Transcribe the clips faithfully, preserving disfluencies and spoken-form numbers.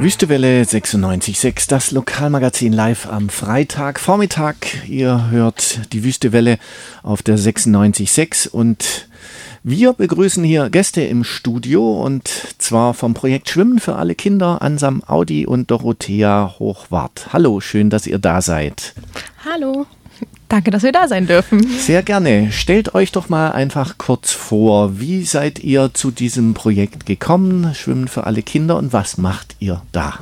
Wüstewelle sechsundneunzig Komma sechs, das Lokalmagazin live am Freitagvormittag. Ihr hört die Wüstewelle auf der sechsundneunzig Komma sechs und wir begrüßen hier Gäste im Studio und zwar vom Projekt Schwimmen für alle Kinder, Ansam Audi und Dorothea Hochwart. Hallo, schön, dass ihr da seid. Hallo. Danke, dass wir da sein dürfen. Sehr gerne. Stellt euch doch mal einfach kurz vor, wie seid ihr zu diesem Projekt gekommen, Schwimmen für alle Kinder, und was macht ihr da?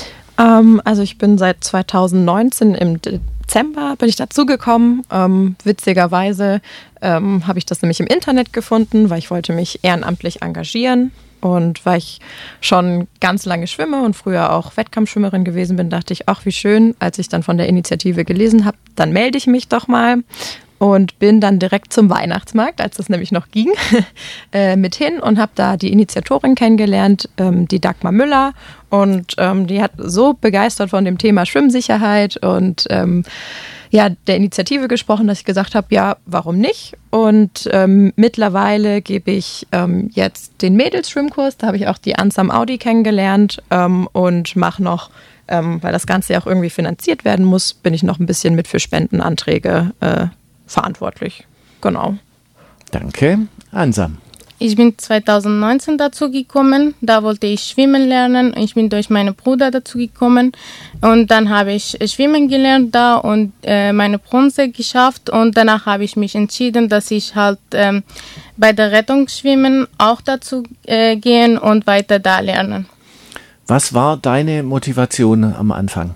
Ähm, also ich bin seit zweitausendneunzehn im Dezember bin ich dazugekommen. Ähm, witzigerweise ähm, habe ich das nämlich im Internet gefunden, weil ich wollte mich ehrenamtlich engagieren. Und weil ich schon ganz lange schwimme und früher auch Wettkampfschwimmerin gewesen bin, dachte ich, ach wie schön, als ich dann von der Initiative gelesen habe, dann melde ich mich doch mal und bin dann direkt zum Weihnachtsmarkt, als das nämlich noch ging, äh, mit hin und habe da die Initiatorin kennengelernt, ähm, die Dagmar Müller, und ähm, die hat so begeistert von dem Thema Schwimmsicherheit und ähm, ja, der Initiative gesprochen, dass ich gesagt habe, ja, warum nicht? Und ähm, mittlerweile gebe ich ähm, jetzt den Mädels-Schwimmkurs, da habe ich auch die Ansam Audi kennengelernt ähm, und mache noch, ähm, weil das Ganze ja auch irgendwie finanziert werden muss, bin ich noch ein bisschen mit für Spendenanträge äh, verantwortlich. Genau. Danke. Ansam. Ich bin zweitausendneunzehn dazu gekommen, da wollte ich schwimmen lernen. Ich bin durch meinen Bruder dazu gekommen und dann habe ich schwimmen gelernt da und äh, meine Bronze geschafft, und danach habe ich mich entschieden, dass ich halt ähm, bei der Rettungsschwimmen auch dazu äh, gehen und weiter da lernen. Was war deine Motivation am Anfang?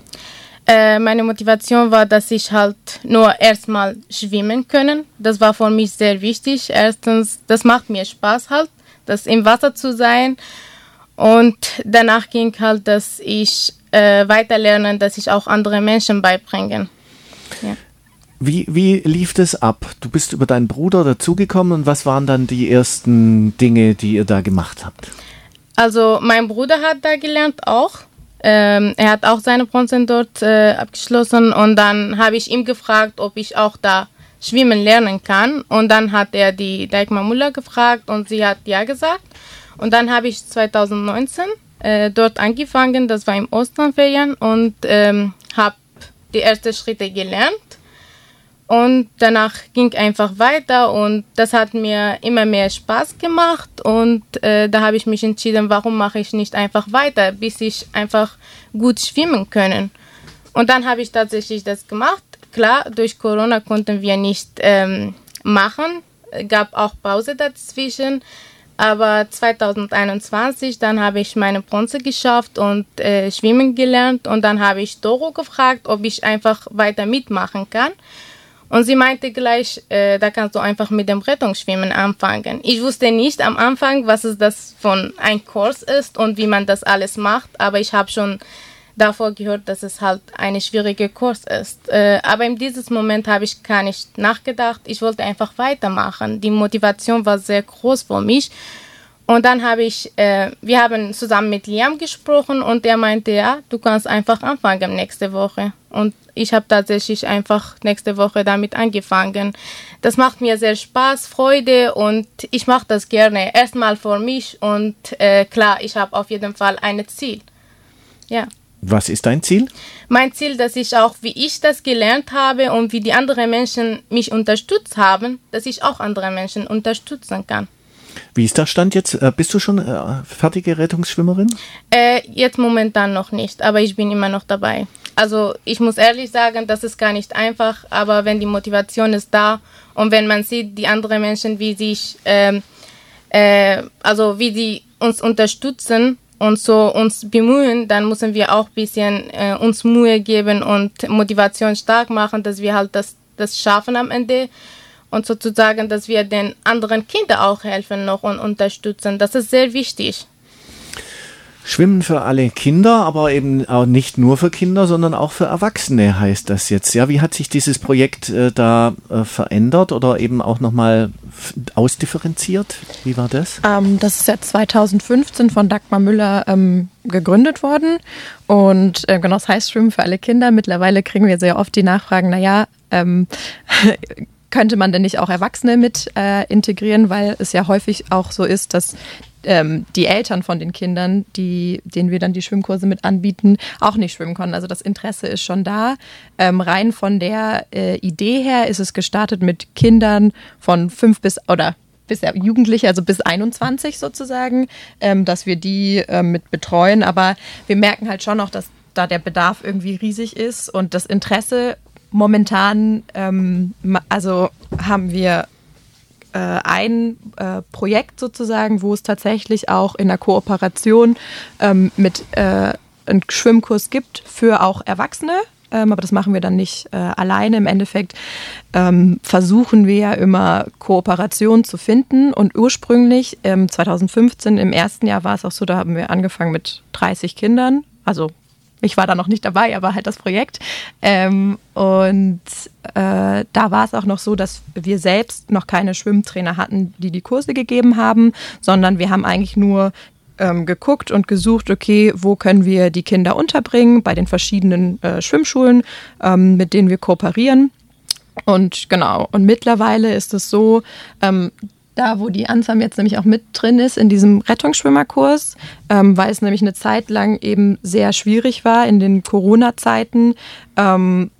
Meine Motivation war, dass ich halt nur erstmal schwimmen können. Das war für mich sehr wichtig. Erstens, das macht mir Spaß halt, das im Wasser zu sein. Und danach ging halt, dass ich äh, weiter lerne, dass ich auch andere Menschen beibringe. Ja. Wie, wie lief das ab? Du bist über deinen Bruder dazugekommen, und was waren dann die ersten Dinge, die ihr da gemacht habt? Also mein Bruder hat da gelernt auch. Ähm, er hat auch seine Bronze dort äh, abgeschlossen, und dann habe ich ihm gefragt, ob ich auch da schwimmen lernen kann, und dann hat er die Dagmar Müller gefragt und sie hat ja gesagt, und dann habe ich zweitausendneunzehn äh, dort angefangen, das war im Osternferien, und ähm, habe die ersten Schritte gelernt. Und danach ging einfach weiter, und das hat mir immer mehr Spaß gemacht, und äh, da habe ich mich entschieden, warum mache ich nicht einfach weiter, bis ich einfach gut schwimmen können. Und dann habe ich tatsächlich das gemacht. Klar, durch Corona konnten wir nicht ähm, machen, gab auch Pause dazwischen, aber zweitausendeinundzwanzig, dann habe ich meine Bronze geschafft und äh, schwimmen gelernt, und dann habe ich Doro gefragt, ob ich einfach weiter mitmachen kann. Und sie meinte gleich, äh, da kannst du einfach mit dem Rettungsschwimmen anfangen. Ich wusste nicht am Anfang, was es das von ein Kurs ist und wie man das alles macht, aber ich habe schon davor gehört, dass es halt eine schwierige Kurs ist. Äh, aber in diesem Moment habe ich gar nicht nachgedacht. Ich wollte einfach weitermachen. Die Motivation war sehr groß für mich. Und dann habe ich, äh, wir haben zusammen mit Liam gesprochen, und er meinte, ja, du kannst einfach anfangen nächste Woche. Und ich habe tatsächlich einfach nächste Woche damit angefangen. Das macht mir sehr Spaß, Freude, und ich mache das gerne. Erstmal für mich, und äh, klar, ich habe auf jeden Fall ein Ziel. Ja. Was ist dein Ziel? Mein Ziel, dass ich auch, wie ich das gelernt habe und wie die anderen Menschen mich unterstützt haben, dass ich auch andere Menschen unterstützen kann. Wie ist der Stand jetzt? Bist du schon äh, fertige Rettungsschwimmerin? Äh, jetzt momentan noch nicht, aber ich bin immer noch dabei. Also ich muss ehrlich sagen, das ist gar nicht einfach, aber wenn die Motivation ist da und wenn man sieht, die anderen Menschen, wie sich, ähm, äh, also wie sie uns unterstützen und so uns bemühen, dann müssen wir auch ein bisschen äh, uns Mühe geben und Motivation stark machen, dass wir halt das, das schaffen am Ende. Und sozusagen, dass wir den anderen Kindern auch helfen noch und unterstützen. Das ist sehr wichtig. Schwimmen für alle Kinder, aber eben auch nicht nur für Kinder, sondern auch für Erwachsene heißt das jetzt. Ja, wie hat sich dieses Projekt äh, da äh, verändert oder eben auch nochmal f- ausdifferenziert? Wie war das? Ähm, das ist ja zweitausendfünfzehn von Dagmar Müller ähm, gegründet worden. Und äh, genau, das heißt Schwimmen für alle Kinder. Mittlerweile kriegen wir sehr oft die Nachfragen, naja, ähm, könnte man denn nicht auch Erwachsene mit äh, integrieren, weil es ja häufig auch so ist, dass ähm, die Eltern von den Kindern, die, denen wir dann die Schwimmkurse mit anbieten, auch nicht schwimmen konnten. Also das Interesse ist schon da. Ähm, rein von der äh, Idee her ist es gestartet mit Kindern von fünf bis, oder bis Jugendliche, also bis einundzwanzig sozusagen, ähm, dass wir die ähm, mit betreuen. Aber wir merken halt schon noch, dass da der Bedarf irgendwie riesig ist und das Interesse momentan, ähm, also haben wir äh, ein äh, Projekt sozusagen, wo es tatsächlich auch in der Kooperation ähm, mit äh, einen Schwimmkurs gibt für auch Erwachsene. Ähm, aber das machen wir dann nicht äh, alleine. Im Endeffekt ähm, versuchen wir ja immer Kooperation zu finden. Und ursprünglich, ähm, zwanzig fünfzehn, im ersten Jahr war es auch so, da haben wir angefangen mit dreißig Kindern. Also ich war da noch nicht dabei, aber halt das Projekt. Ähm, und äh, da war es auch noch so, dass wir selbst noch keine Schwimmtrainer hatten, die die Kurse gegeben haben, sondern wir haben eigentlich nur ähm, geguckt und gesucht, okay, wo können wir die Kinder unterbringen bei den verschiedenen äh, Schwimmschulen, ähm, mit denen wir kooperieren. Und genau, und mittlerweile ist es so, ähm, da, wo die Ansam jetzt nämlich auch mit drin ist, in diesem Rettungsschwimmerkurs, ähm, weil es nämlich eine Zeit lang eben sehr schwierig war, in den Corona-Zeiten ähm,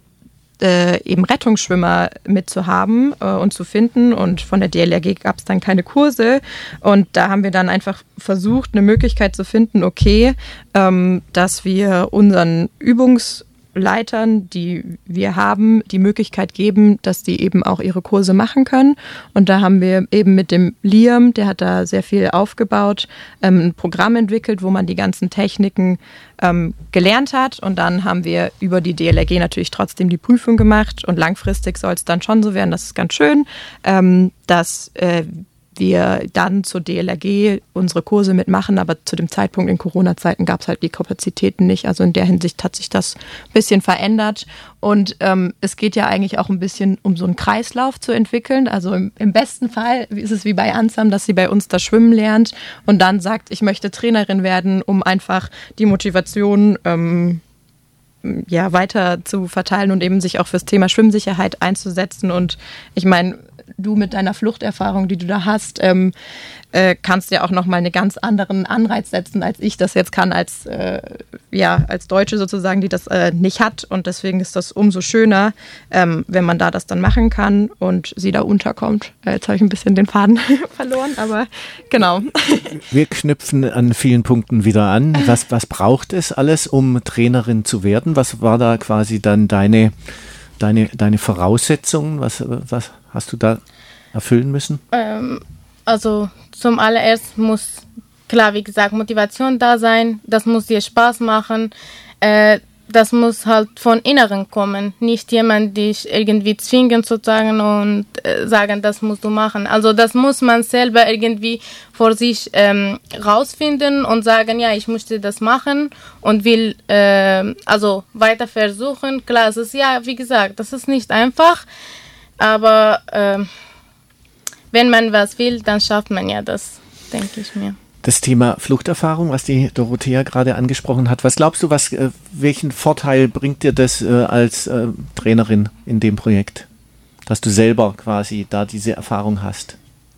äh, eben Rettungsschwimmer mitzuhaben äh, und zu finden. Und von der D L R G gab es dann keine Kurse. Und da haben wir dann einfach versucht, eine Möglichkeit zu finden, okay, ähm, dass wir unseren Übungs- Leitern, die wir haben, die Möglichkeit geben, dass die eben auch ihre Kurse machen können. Und da haben wir eben mit dem Liam, der hat da sehr viel aufgebaut, ähm, ein Programm entwickelt, wo man die ganzen Techniken ähm, gelernt hat. Und dann haben wir über die D L R G natürlich trotzdem die Prüfung gemacht. Und langfristig soll es dann schon so werden, das ist ganz schön, ähm, dass äh, wir dann zur D L R G unsere Kurse mitmachen, aber zu dem Zeitpunkt in Corona-Zeiten gab es halt die Kapazitäten nicht. Also in der Hinsicht hat sich das ein bisschen verändert. Und ähm, es geht ja eigentlich auch ein bisschen um so einen Kreislauf zu entwickeln. Also im, im besten Fall ist es wie bei Ansam, dass sie bei uns das Schwimmen lernt und dann sagt, ich möchte Trainerin werden, um einfach die Motivation ähm, ja, weiter zu verteilen und eben sich auch fürs Thema Schwimmsicherheit einzusetzen. Und ich meine, du mit deiner Fluchterfahrung, die du da hast, ähm, äh, kannst ja auch nochmal einen ganz anderen Anreiz setzen, als ich das jetzt kann, als, äh, ja, als Deutsche sozusagen, die das äh, nicht hat. Und deswegen ist das umso schöner, ähm, wenn man da das dann machen kann und sie da unterkommt. Äh, jetzt habe ich ein bisschen den Faden verloren, aber genau. Wir knüpfen an vielen Punkten wieder an. Was, was braucht es alles, um Trainerin zu werden? Was war da quasi dann deine, deine, deine Voraussetzungen? Was, was hast du da erfüllen müssen? Ähm, also zum allererst muss, klar, wie gesagt, Motivation da sein. Das muss dir Spaß machen. Äh, das muss halt von Inneren kommen. Nicht jemand dich irgendwie zwingen sozusagen und äh, sagen, das musst du machen. Also das muss man selber irgendwie vor sich ähm, rausfinden und sagen, ja, ich möchte das machen und will äh, also weiter versuchen. Klar, es ist ja, wie gesagt, das ist nicht einfach. Aber äh, wenn man was will, dann schafft man ja das, denke ich mir. Das Thema Fluchterfahrung, was die Dorothea gerade angesprochen hat, was glaubst du, was, äh, welchen Vorteil bringt dir das äh, als äh, Trainerin in dem Projekt, dass du selber quasi da diese Erfahrung hast?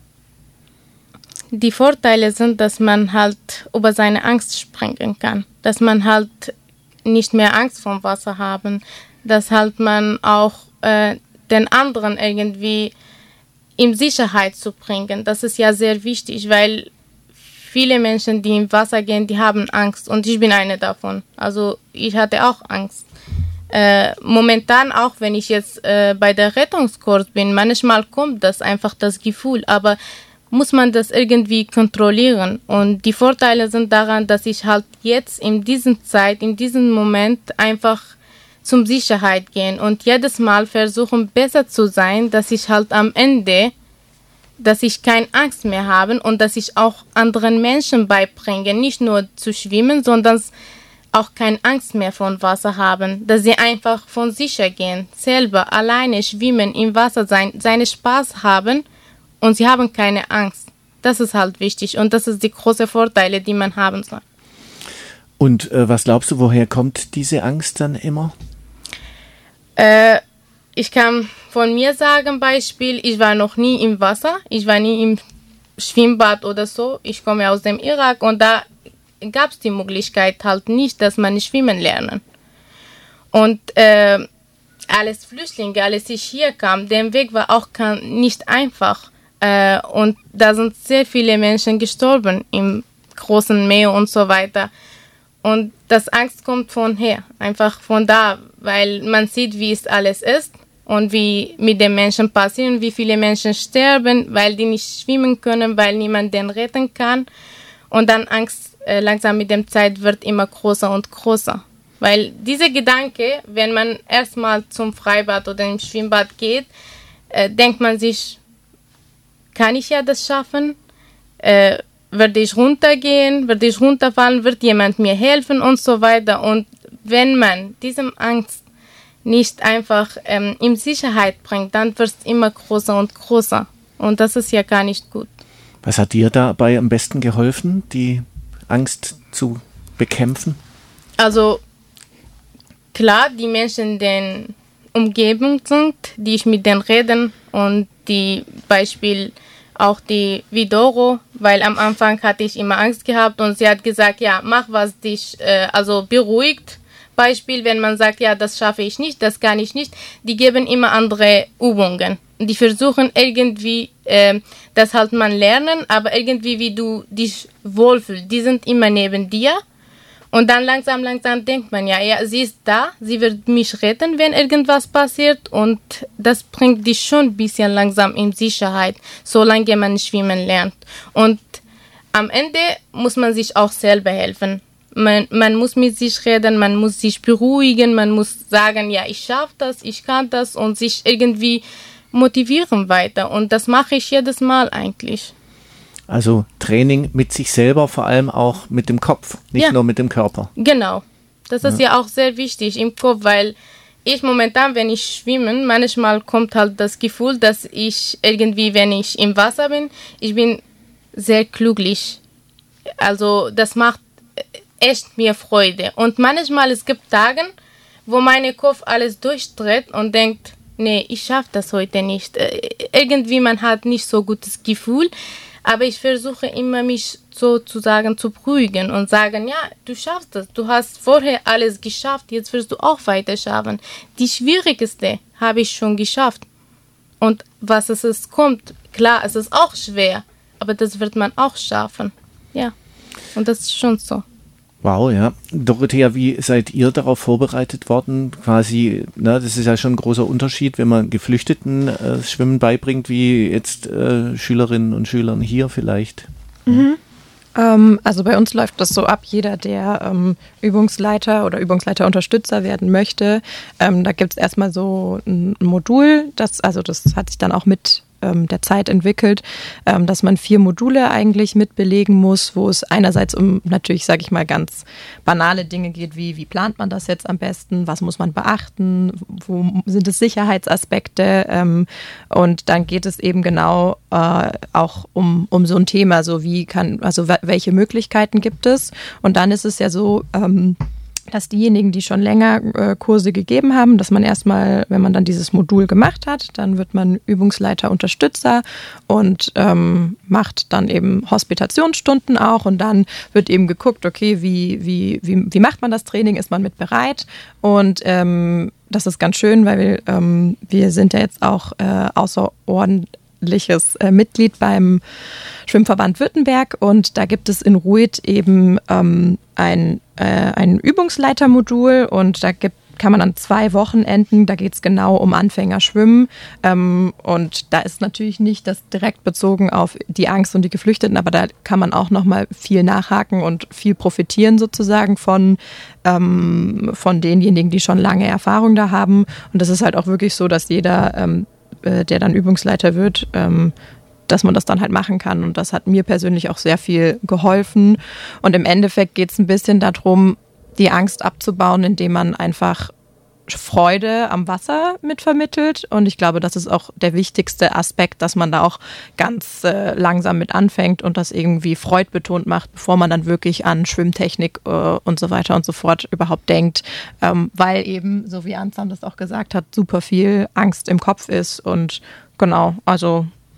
Die Vorteile sind, dass man halt über seine Angst springen kann, dass man halt nicht mehr Angst vom Wasser haben, dass halt man auch äh, den anderen irgendwie in Sicherheit zu bringen. Das ist ja sehr wichtig, weil viele Menschen, die im Wasser gehen, die haben Angst und ich bin eine davon. Also ich hatte auch Angst. Äh, momentan auch, wenn ich jetzt äh, bei der Rettungskurs bin, manchmal kommt das einfach das Gefühl, aber muss man das irgendwie kontrollieren. Und die Vorteile sind daran, dass ich halt jetzt in dieser Zeit, in diesem Moment einfach zum Sicherheit gehen und jedes Mal versuchen, besser zu sein, dass ich halt am Ende, dass ich keine Angst mehr habe und dass ich auch anderen Menschen beibringe, nicht nur zu schwimmen, sondern auch keine Angst mehr vor Wasser haben, dass sie einfach von sicher gehen, selber alleine schwimmen, im Wasser sein, seinen Spaß haben und sie haben keine Angst. Das ist halt wichtig und das ist die große Vorteile, die man haben soll. Und äh, was glaubst du, woher kommt diese Angst dann immer? Äh, ich kann von mir sagen, Beispiel, ich war noch nie im Wasser, ich war nie im Schwimmbad oder so. Ich komme aus dem Irak und da gab es die Möglichkeit halt nicht, dass man schwimmen lernen. Und äh, alles Flüchtlinge, als ich hier kam, der Weg war auch nicht einfach. Äh, und da sind sehr viele Menschen gestorben im großen Meer und so weiter. Und das Angst kommt von her, einfach von da, weil man sieht, wie es alles ist und wie mit den Menschen passiert, wie viele Menschen sterben, weil die nicht schwimmen können, weil niemand den retten kann. Und dann Angst äh, langsam mit der Zeit wird immer größer und größer. Weil dieser Gedanke, wenn man erstmal zum Freibad oder im Schwimmbad geht, äh, denkt man sich, kann ich ja das schaffen? Äh, würde ich runtergehen? Würde ich runterfallen? Wird jemand mir helfen? Und so weiter. Und wenn man diese Angst nicht einfach ähm, in Sicherheit bringt, dann wird es immer größer und größer. Und das ist ja gar nicht gut. Was hat dir dabei am besten geholfen, die Angst zu bekämpfen? Also klar, die Menschen in der Umgebung sind, die ich mit denen reden und die Beispiel auch die Vidoro, weil am Anfang hatte ich immer Angst gehabt und sie hat gesagt, ja, mach was dich äh, also beruhigt. Beispiel, wenn man sagt, ja, das schaffe ich nicht, das kann ich nicht, die geben immer andere Übungen. Die versuchen irgendwie, äh, das halt man lernen, aber irgendwie wie du dich wohlfühlst. Die sind immer neben dir. Und dann langsam, langsam denkt man, ja, ja, sie ist da, sie wird mich retten, wenn irgendwas passiert. Und das bringt dich schon ein bisschen langsam in Sicherheit, solange man schwimmen lernt. Und am Ende muss man sich auch selber helfen. Man, man muss mit sich reden, man muss sich beruhigen, man muss sagen, ja, ich schaffe das, ich kann das und sich irgendwie motivieren weiter. Und das mache ich jedes Mal eigentlich. Also Training mit sich selber, vor allem auch mit dem Kopf, nicht ja. nur mit dem Körper. Genau, das ist ja. ja auch sehr wichtig im Kopf, weil ich momentan, wenn ich schwimme, manchmal kommt halt das Gefühl, dass ich irgendwie, wenn ich im Wasser bin, ich bin sehr glücklich. Also das macht echt mir Freude. Und manchmal es gibt Tage, wo mein Kopf alles durchdreht und denkt, nee, ich schaffe das heute nicht. Irgendwie man hat nicht so gutes Gefühl. Aber ich versuche immer, mich sozusagen zu beruhigen und sagen, ja, du schaffst das. Du hast vorher alles geschafft, jetzt wirst du auch weiter schaffen. Die schwierigste habe ich schon geschafft. Und was es ist, kommt, klar, es ist auch schwer, aber das wird man auch schaffen. Ja, und das ist schon so. Wow, ja. Dorothea, wie seid ihr darauf vorbereitet worden? Quasi, na, das ist ja schon ein großer Unterschied, wenn man Geflüchteten äh, Schwimmen beibringt, wie jetzt äh, Schülerinnen und Schülern hier vielleicht. Mhm. Ähm, also bei uns läuft das so ab, jeder, der ähm, Übungsleiter oder Übungsleiterunterstützer werden möchte, ähm, da gibt es erstmal so ein Modul, das, also das hat sich dann auch mit der Zeit entwickelt, dass man vier Module eigentlich mitbelegen muss, wo es einerseits um natürlich, sage ich mal, ganz banale Dinge geht, wie wie plant man das jetzt am besten, was muss man beachten, wo sind es Sicherheitsaspekte, und dann geht es eben genau auch um um so ein Thema, so wie kann, also welche Möglichkeiten gibt es, und dann ist es ja so, dass diejenigen, die schon länger äh, Kurse gegeben haben, dass man erstmal, wenn man dann dieses Modul gemacht hat, dann wird man Übungsleiter, Unterstützer und ähm, macht dann eben Hospitationsstunden auch, und dann wird eben geguckt, okay, wie, wie, wie, wie macht man das Training, ist man mit bereit, und ähm, das ist ganz schön, weil wir, ähm, wir sind ja jetzt auch äh, außerordentliches äh, Mitglied beim Schwimmverband Württemberg, und da gibt es in Ruid eben ähm, ein, äh, ein Übungsleitermodul, und da gibt, kann man an zwei Wochenenden, da geht es genau um Anfängerschwimmen, ähm, und da ist natürlich nicht das direkt bezogen auf die Angst und die Geflüchteten, aber da kann man auch nochmal viel nachhaken und viel profitieren sozusagen von, ähm, von denjenigen, die schon lange Erfahrung da haben, und das ist halt auch wirklich so, dass jeder, ähm, äh, der dann Übungsleiter wird, ähm, dass man das dann halt machen kann, und das hat mir persönlich auch sehr viel geholfen, und im Endeffekt geht es ein bisschen darum, die Angst abzubauen, indem man einfach Freude am Wasser mitvermittelt, und ich glaube, das ist auch der wichtigste Aspekt, dass man da auch ganz äh, langsam mit anfängt und das irgendwie freudbetont macht, bevor man dann wirklich an Schwimmtechnik äh, und so weiter und so fort überhaupt denkt, ähm, weil eben, so wie Ansam das auch gesagt hat, super viel Angst im Kopf ist, und genau, also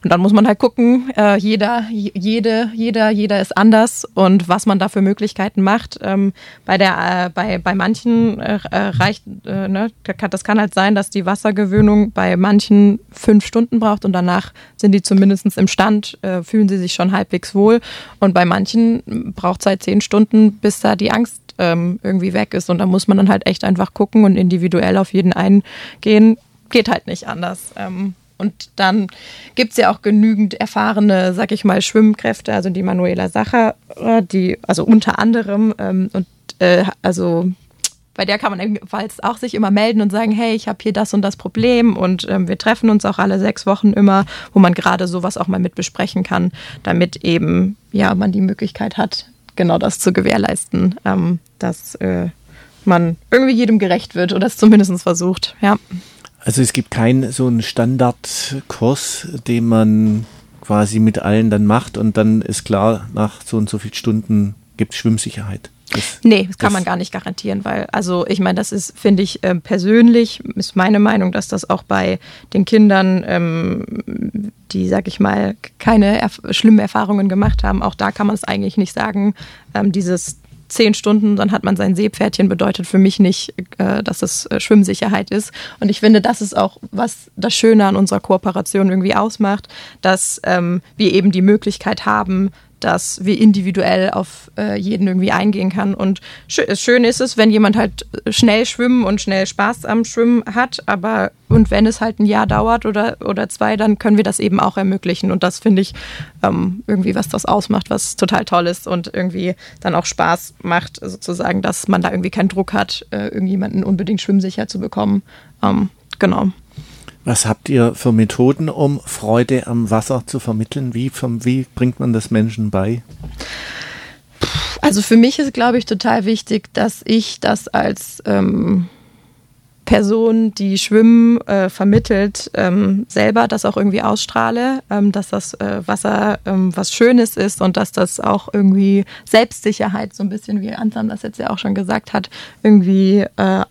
und dann muss man halt gucken, äh, jeder, jede, jeder, jeder ist anders und was man da für Möglichkeiten macht. Ähm, bei der, äh, bei, bei manchen äh, reicht, äh, ne, das kann halt sein, dass die Wassergewöhnung bei manchen fünf Stunden braucht und danach sind die zumindest im Stand, äh, fühlen sie sich schon halbwegs wohl. Und bei manchen braucht es halt zehn Stunden, bis da die Angst ähm, irgendwie weg ist. Und da muss man dann halt echt einfach gucken und individuell auf jeden eingehen. Geht halt nicht anders. Ähm, und dann gibt es ja auch genügend erfahrene, sag ich mal, Schwimmkräfte, also die Manuela Sacher, die, also unter anderem, ähm, und äh, also bei der kann man ebenfalls auch sich immer melden und sagen, hey, ich habe hier das und das Problem und ähm, wir treffen uns auch alle sechs Wochen immer, wo man gerade sowas auch mal mit besprechen kann, damit eben ja man die Möglichkeit hat, genau das zu gewährleisten, ähm, dass äh, man irgendwie jedem gerecht wird oder es zumindest versucht, ja. Also es gibt keinen so einen Standardkurs, den man quasi mit allen dann macht und dann ist klar, nach so und so vielen Stunden gibt es Schwimmsicherheit. Das, nee, das kann das man gar nicht garantieren, weil, also ich meine, das ist, finde ich, äh, persönlich, ist meine Meinung, dass das auch bei den Kindern, ähm, die, sag ich mal, keine erf- schlimmen Erfahrungen gemacht haben, auch da kann man es eigentlich nicht sagen, ähm, dieses zehn Stunden, dann hat man sein Seepferdchen, bedeutet für mich nicht, äh, dass es äh, Schwimmsicherheit ist. Und ich finde, das ist auch, was das Schöne an unserer Kooperation irgendwie ausmacht, dass ähm, wir eben die Möglichkeit haben, dass wir individuell auf äh, jeden irgendwie eingehen kann. Und sch- schön ist es, wenn jemand halt schnell schwimmen und schnell Spaß am Schwimmen hat, aber und wenn es halt ein Jahr dauert oder, oder zwei, dann können wir das eben auch ermöglichen. Und das finde ich ähm, irgendwie, was das ausmacht, was total toll ist und irgendwie dann auch Spaß macht, sozusagen, dass man da irgendwie keinen Druck hat, äh, irgendjemanden unbedingt schwimmsicher zu bekommen. Ähm, genau. Was habt ihr für Methoden, um Freude am Wasser zu vermitteln? Wie, vom, wie bringt man das Menschen bei? Also für mich ist, glaube ich, total wichtig, dass ich das als ähm, Person, die Schwimmen äh, vermittelt, ähm, selber das auch irgendwie ausstrahle, ähm, dass das äh, Wasser ähm, was Schönes ist und dass das auch irgendwie Selbstsicherheit, so ein bisschen wie Ansam das jetzt ja auch schon gesagt hat, irgendwie äh,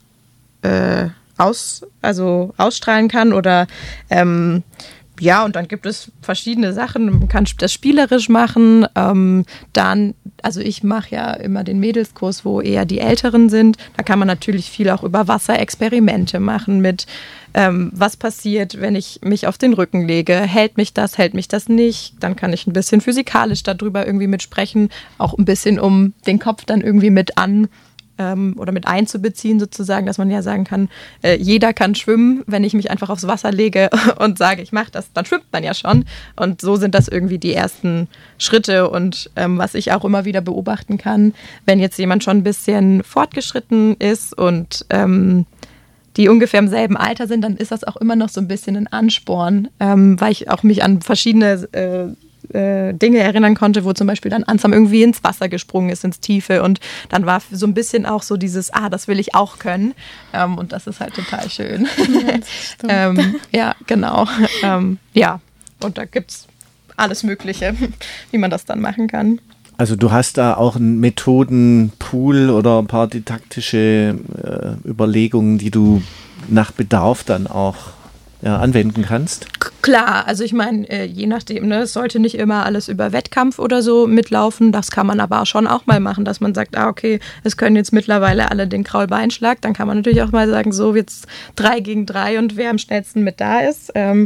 äh, Aus, also ausstrahlen kann oder ähm, ja, und dann gibt es verschiedene Sachen. Man kann das spielerisch machen. Ähm, dann, also ich mache ja immer den Mädelskurs, wo eher die Älteren sind. Da kann man natürlich viel auch über Wasserexperimente machen mit ähm, was passiert, wenn ich mich auf den Rücken lege. Hält mich das, hält mich das nicht? Dann kann ich ein bisschen physikalisch darüber irgendwie mitsprechen. Auch ein bisschen, um den Kopf dann irgendwie mit an oder mit einzubeziehen sozusagen, dass man ja sagen kann, äh, jeder kann schwimmen, wenn ich mich einfach aufs Wasser lege und sage, ich mache das, dann schwimmt man ja schon. Und so sind das irgendwie die ersten Schritte und ähm, was ich auch immer wieder beobachten kann, wenn jetzt jemand schon ein bisschen fortgeschritten ist und ähm, die ungefähr im selben Alter sind, dann ist das auch immer noch so ein bisschen ein Ansporn, ähm, weil ich auch mich an verschiedene äh, Dinge erinnern konnte, wo zum Beispiel dann Ansam irgendwie ins Wasser gesprungen ist, ins Tiefe und dann war so ein bisschen auch so dieses, ah, das will ich auch können ähm, und das ist halt total schön. Ja, ähm, ja genau. Ähm, ja, und da gibt es alles Mögliche, wie man das dann machen kann. Also du hast da auch einen Methodenpool oder ein paar didaktische äh, Überlegungen, die du nach Bedarf dann auch ja, anwenden kannst? Klar, also ich meine, äh, je nachdem, ne, es sollte nicht immer alles über Wettkampf oder so mitlaufen, das kann man aber schon auch mal machen, dass man sagt, ah okay, es können jetzt mittlerweile alle den Kraulbeinschlag, dann kann man natürlich auch mal sagen, so jetzt drei gegen drei und wer am schnellsten mit da ist, ähm,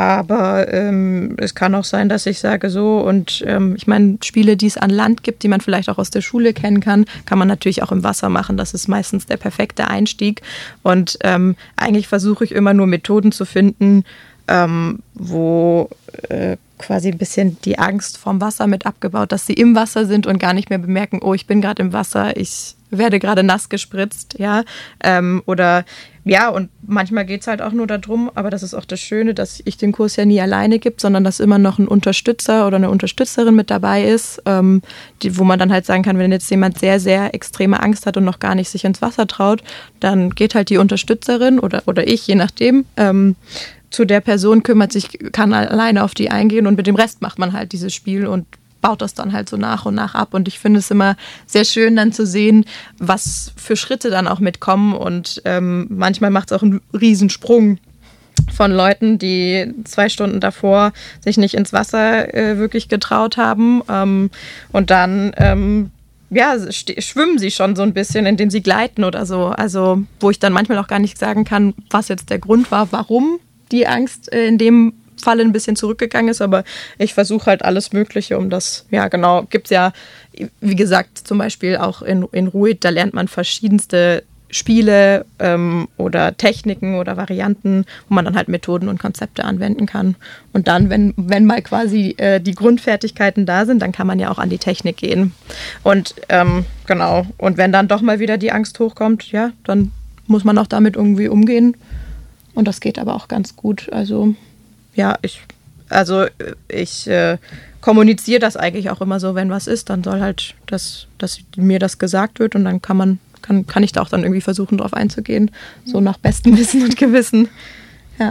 aber ähm, es kann auch sein, dass ich sage so und ähm, ich meine, Spiele, die es an Land gibt, die man vielleicht auch aus der Schule kennen kann, kann man natürlich auch im Wasser machen, das ist meistens der perfekte Einstieg und ähm, eigentlich versuche ich immer nur Methoden zu finden, finden, ähm, wo äh, quasi ein bisschen die Angst vom Wasser mit abgebaut, dass sie im Wasser sind und gar nicht mehr bemerken, oh, ich bin gerade im Wasser, ich werde gerade nass gespritzt, ja, ähm, oder ja, und manchmal geht es halt auch nur darum, aber das ist auch das Schöne, dass ich den Kurs ja nie alleine gibt, sondern dass immer noch ein Unterstützer oder eine Unterstützerin mit dabei ist, ähm, die, wo man dann halt sagen kann, wenn jetzt jemand sehr, sehr extreme Angst hat und noch gar nicht sich ins Wasser traut, dann geht halt die Unterstützerin oder, oder ich, je nachdem, ähm, zu der Person, kümmert sich, kann alleine auf die eingehen und mit dem Rest macht man halt dieses Spiel und baut das dann halt so nach und nach ab. Und ich finde es immer sehr schön dann zu sehen, was für Schritte dann auch mitkommen. Und ähm, manchmal macht es auch einen Riesensprung von Leuten, die zwei Stunden davor sich nicht ins Wasser äh, wirklich getraut haben. Ähm, und dann ähm, ja, schwimmen sie schon so ein bisschen, indem sie gleiten oder so. Also wo ich dann manchmal auch gar nicht sagen kann, was jetzt der Grund war, warum die Angst äh, in dem Falle ein bisschen zurückgegangen ist, aber ich versuche halt alles Mögliche, um das, ja genau, gibt es ja, wie gesagt, zum Beispiel auch in, in Ruid, da lernt man verschiedenste Spiele ähm, oder Techniken oder Varianten, wo man dann halt Methoden und Konzepte anwenden kann. Und dann, wenn, wenn mal quasi äh, die Grundfertigkeiten da sind, dann kann man ja auch an die Technik gehen. Und ähm, genau, und wenn dann doch mal wieder die Angst hochkommt, ja, dann muss man auch damit irgendwie umgehen. Und das geht aber auch ganz gut. Also ja, ich, also ich äh, kommuniziere das eigentlich auch immer so, wenn was ist, dann soll halt, das, dass mir das gesagt wird und dann kann man, kann, kann ich da auch dann irgendwie versuchen, drauf einzugehen, so nach bestem Wissen und Gewissen. Ja.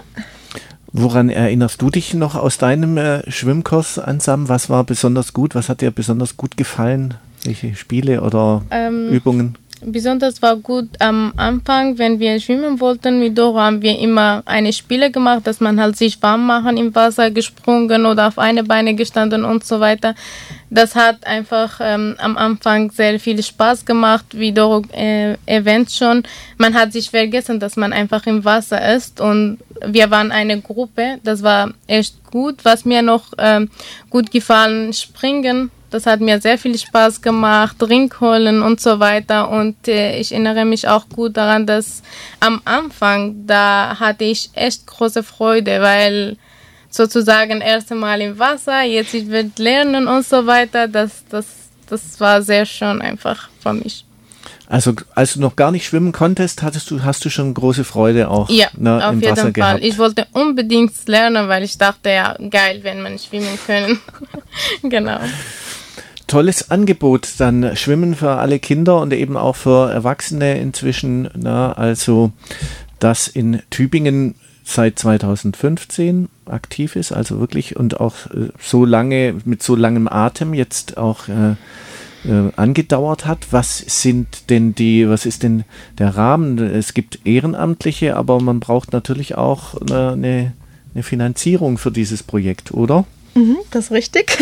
Woran erinnerst du dich noch aus deinem äh, Schwimmkurs an, Sam? Was war besonders gut? Was hat dir besonders gut gefallen? Welche Spiele oder ähm, Übungen? Besonders war gut am Anfang, wenn wir schwimmen wollten mit Doro, haben wir immer eine Spiele gemacht, dass man halt sich warm machen im Wasser, gesprungen oder auf eine Beine gestanden und so weiter. Das hat einfach ähm, am Anfang sehr viel Spaß gemacht, wie Doro äh, erwähnt schon. Man hat sich vergessen, dass man einfach im Wasser ist und wir waren eine Gruppe, das war echt gut. Was mir noch ähm, gut gefallen, springen. Das hat mir sehr viel Spaß gemacht, Ring holen und so weiter. Und äh, ich erinnere mich auch gut daran, dass am Anfang, da hatte ich echt große Freude, weil sozusagen erste Mal im Wasser, jetzt ich werde lernen und so weiter. Das, das, das war sehr schön einfach für mich. Also als du noch gar nicht schwimmen konntest, hattest du, hast du schon große Freude auch ja, ne, auf im jeden Wasser Fall. gehabt? Ich wollte unbedingt lernen, weil ich dachte, ja, geil, wenn man schwimmen können. Genau. Tolles Angebot, dann Schwimmen für alle Kinder und eben auch für Erwachsene inzwischen. Na, also das in Tübingen seit zweitausendfünfzehn aktiv ist, also wirklich und auch äh, so lange, mit so langem Atem jetzt auch äh, äh, angedauert hat. Was sind denn die, was ist denn der Rahmen? Es gibt Ehrenamtliche, aber man braucht natürlich auch äh, eine, eine Finanzierung für dieses Projekt, oder? Mhm, das ist richtig.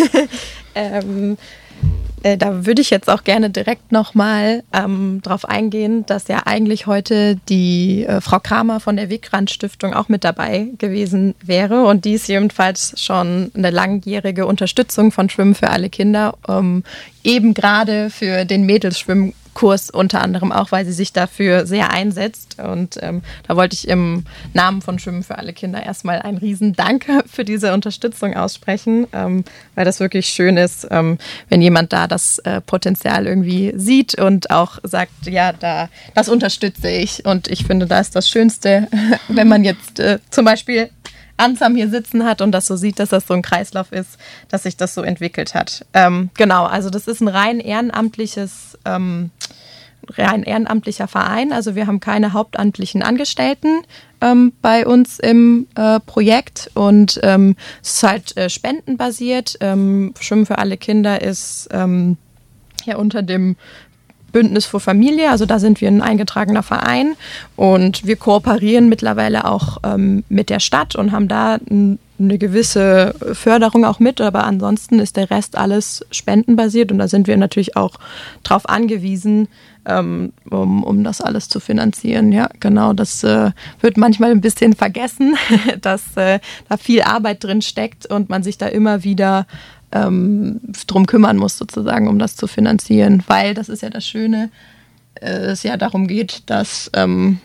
ähm, äh, da würde ich jetzt auch gerne direkt nochmal ähm, drauf eingehen, dass ja eigentlich heute die äh, Frau Kramer von der Wegrand-Stiftung auch mit dabei gewesen wäre und die ist jedenfalls schon eine langjährige Unterstützung von Schwimmen für alle Kinder, ähm, eben gerade für den Mädelsschwimmkurs unter anderem auch, weil sie sich dafür sehr einsetzt. Und ähm, da wollte ich im Namen von Schwimmen für alle Kinder erstmal einen riesen Dank für diese Unterstützung aussprechen, ähm, weil das wirklich schön ist, ähm, wenn jemand da das äh, Potenzial irgendwie sieht und auch sagt, ja, da das unterstütze ich. Und ich finde, da ist das Schönste, wenn man jetzt äh, zum Beispiel Ansam hier sitzen hat und das so sieht, dass das so ein Kreislauf ist, dass sich das so entwickelt hat. Ähm, genau, also das ist ein rein ehrenamtliches, ähm, rein ehrenamtlicher Verein. Also wir haben keine hauptamtlichen Angestellten ähm, bei uns im äh, Projekt und ähm, es ist halt äh, spendenbasiert. Ähm, Schwimmen für alle Kinder ist ähm, ja unter dem Bündnis für Familie, also da sind wir ein eingetragener Verein und wir kooperieren mittlerweile auch ähm, mit der Stadt und haben da n- eine gewisse Förderung auch mit, aber ansonsten ist der Rest alles spendenbasiert und da sind wir natürlich auch drauf angewiesen, ähm, um, um das alles zu finanzieren. Ja, genau, das äh, wird manchmal ein bisschen vergessen, dass äh, da viel Arbeit drin steckt und man sich da immer wieder ähm, drum kümmern muss sozusagen, um das zu finanzieren, weil das ist ja das Schöne, äh, es ja darum geht, dass ähm,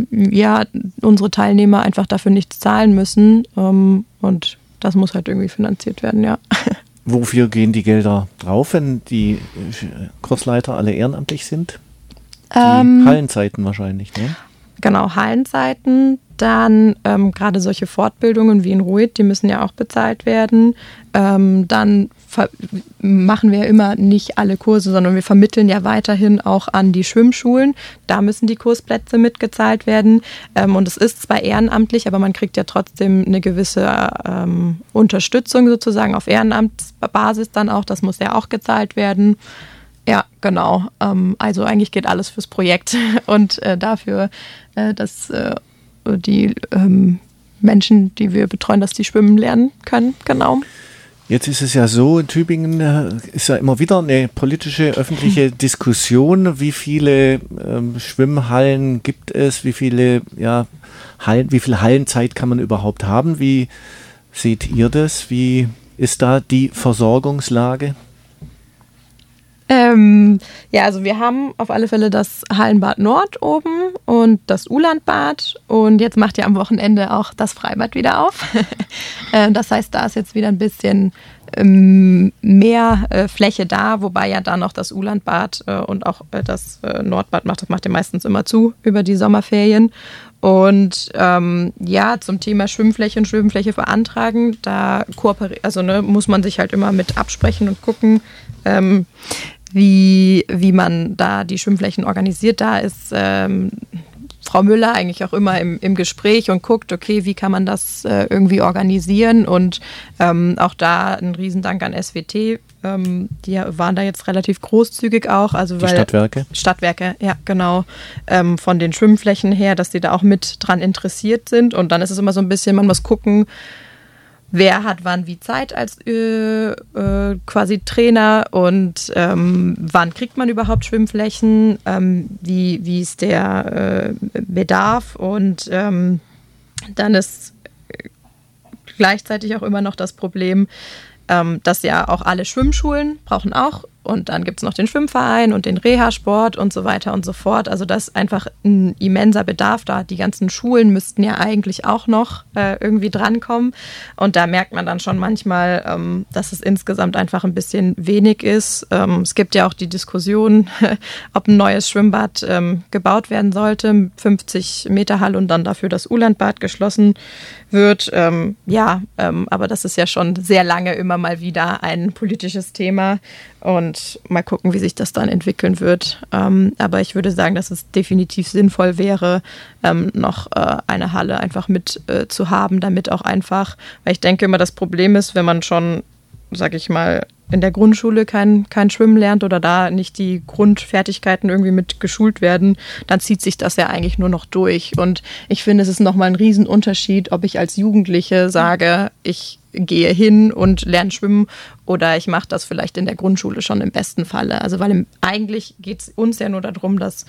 ja, unsere Teilnehmer einfach dafür nichts zahlen müssen ähm, und das muss halt irgendwie finanziert werden, ja. Wofür gehen die Gelder drauf, wenn die Kursleiter alle ehrenamtlich sind? Die ähm, Hallenzeiten wahrscheinlich, ne? Genau, Hallenzeiten, dann ähm, gerade solche Fortbildungen wie in Ruid, die müssen ja auch bezahlt werden. Ähm, dann ver- machen wir ja immer nicht alle Kurse, sondern wir vermitteln ja weiterhin auch an die Schwimmschulen. Da müssen die Kursplätze mitgezahlt werden. Ähm, und es ist zwar ehrenamtlich, aber man kriegt ja trotzdem eine gewisse ähm, Unterstützung sozusagen auf Ehrenamtsbasis dann auch. Das muss ja auch gezahlt werden. Ja, genau. Ähm, also eigentlich geht alles fürs Projekt und äh, dafür, äh, dass äh, die ähm, Menschen, die wir betreuen, dass die schwimmen lernen können, genau. Jetzt ist es ja so, in Tübingen ist ja immer wieder eine politische, öffentliche Diskussion, wie viele ähm, Schwimmhallen gibt es, wie viele, ja, Hallen, wie viel Hallenzeit kann man überhaupt haben? Wie seht ihr das? Wie ist da die Versorgungslage? Ähm, ja, also wir haben auf alle Fälle das Hallenbad Nord oben und das Ulandbad und jetzt macht ja am Wochenende auch das Freibad wieder auf. äh, das heißt, da ist jetzt wieder ein bisschen ähm, mehr äh, Fläche da, wobei ja da noch das Ulandbad äh, und auch äh, das äh, Nordbad macht, das macht ja meistens immer zu über die Sommerferien. Und ähm, ja, zum Thema Schwimmfläche und Schwimmfläche beantragen, da kooperiert, also ne, muss man sich halt immer mit absprechen und gucken, ähm, wie, wie man da die Schwimmflächen organisiert. Da ist ähm, Frau Müller eigentlich auch immer im, im Gespräch und guckt, okay, wie kann man das äh, irgendwie organisieren und ähm, auch da ein Riesendank an S W T. Ähm, die waren da jetzt relativ großzügig auch. Also die weil, Stadtwerke? Stadtwerke, ja, genau. Ähm, von den Schwimmflächen her, dass die da auch mit dran interessiert sind. Und dann ist es immer so ein bisschen, man muss gucken, wer hat wann wie Zeit als äh, äh, quasi Trainer und ähm, wann kriegt man überhaupt Schwimmflächen, ähm, wie, wie ist der äh, Bedarf und ähm, dann ist gleichzeitig auch immer noch das Problem, ähm, dass ja auch alle Schwimmschulen brauchen auch und dann gibt es noch den Schwimmverein und den Reha-Sport und so weiter und so fort. Also das ist einfach ein immenser Bedarf da. Die ganzen Schulen müssten ja eigentlich auch noch äh, irgendwie drankommen. Und da merkt man dann schon manchmal, ähm, dass es insgesamt einfach ein bisschen wenig ist. Ähm, es gibt ja auch die Diskussion, ob ein neues Schwimmbad ähm, gebaut werden sollte, fünfzig Meter Halle und dann dafür das Ulandbad geschlossen wird. Ähm, ja, ähm, aber das ist ja schon sehr lange immer mal wieder ein politisches Thema. Und mal gucken, wie sich das dann entwickeln wird. Ähm, aber ich würde sagen, dass es definitiv sinnvoll wäre, ähm, noch äh, eine Halle einfach mit äh, zu haben, damit auch einfach, weil ich denke immer, das Problem ist, wenn man schon, sag ich mal, in der Grundschule kein, kein Schwimmen lernt oder da nicht die Grundfertigkeiten irgendwie mit geschult werden, dann zieht sich das ja eigentlich nur noch durch. Und ich finde, es ist nochmal ein Riesenunterschied, ob ich als Jugendliche sage, ich gehe hin und lerne schwimmen oder ich mache das vielleicht in der Grundschule schon im besten Falle. Also weil im, eigentlich geht es uns ja nur darum, dass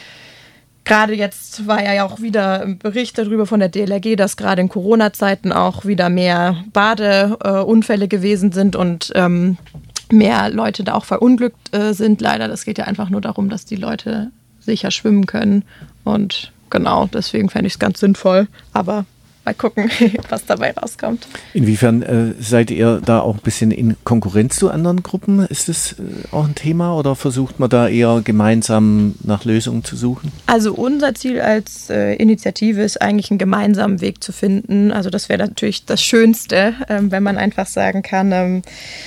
gerade jetzt war ja auch wieder ein Bericht darüber von der D L R G, dass gerade in Corona-Zeiten auch wieder mehr Badeunfälle äh, gewesen sind und ähm, mehr Leute da auch verunglückt äh, sind. Leider, das geht ja einfach nur darum, dass die Leute sicher schwimmen können. Und genau, deswegen fände ich es ganz sinnvoll. Aber mal gucken, was dabei rauskommt. Inwiefern äh, seid ihr da auch ein bisschen in Konkurrenz zu anderen Gruppen? Ist das äh, auch ein Thema oder versucht man da eher gemeinsam nach Lösungen zu suchen? Also unser Ziel als äh, Initiative ist eigentlich einen gemeinsamen Weg zu finden. Also das wäre natürlich das Schönste, ähm, wenn man einfach sagen kann, ähm,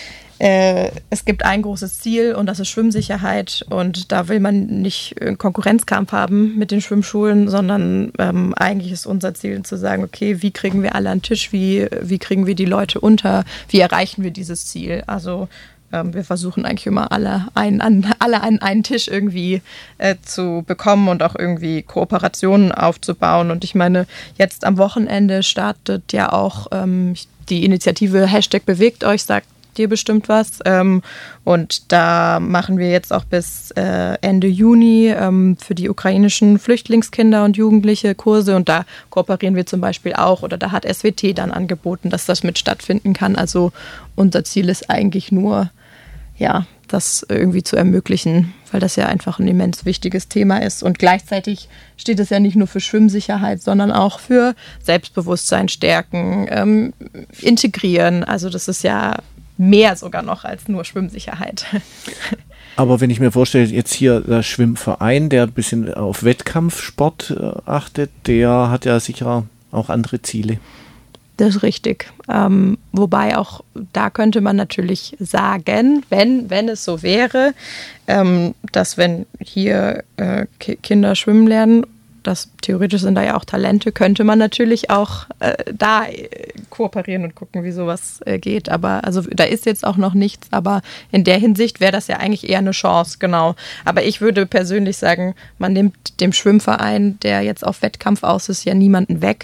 Äh, es gibt ein großes Ziel und das ist Schwimmsicherheit und da will man nicht einen Konkurrenzkampf haben mit den Schwimmschulen, sondern ähm, eigentlich ist unser Ziel zu sagen, okay, wie kriegen wir alle an den Tisch, wie, wie kriegen wir die Leute unter, wie erreichen wir dieses Ziel? Also ähm, wir versuchen eigentlich immer alle, ein, an, alle an einen Tisch irgendwie äh, zu bekommen und auch irgendwie Kooperationen aufzubauen und ich meine, jetzt am Wochenende startet ja auch ähm, die Initiative Hashtag bewegt euch, sagt dir bestimmt was. Ähm, und da machen wir jetzt auch bis äh, Ende Juni ähm, für die ukrainischen Flüchtlingskinder und Jugendliche Kurse und da kooperieren wir zum Beispiel auch oder da hat S W T dann angeboten, dass das mit stattfinden kann. Also unser Ziel ist eigentlich nur, ja, das irgendwie zu ermöglichen, weil das ja einfach ein immens wichtiges Thema ist. Und gleichzeitig steht es ja nicht nur für Schwimmsicherheit, sondern auch für Selbstbewusstsein stärken, ähm, integrieren. Also das ist ja mehr sogar noch als nur Schwimmsicherheit. Aber wenn ich mir vorstelle, jetzt hier der Schwimmverein, der ein bisschen auf Wettkampfsport äh, achtet, der hat ja sicher auch andere Ziele. Das ist richtig. Ähm, wobei auch da könnte man natürlich sagen, wenn, wenn es so wäre, ähm, dass wenn hier äh, K- Kinder schwimmen lernen, das theoretisch sind da ja auch Talente, könnte man natürlich auch äh, da äh, kooperieren und gucken, wie sowas äh, geht. Aber also da ist jetzt auch noch nichts, aber in der Hinsicht wäre das ja eigentlich eher eine Chance, genau. Aber ich würde persönlich sagen, man nimmt dem Schwimmverein, der jetzt auf Wettkampf aus ist, ja niemanden weg,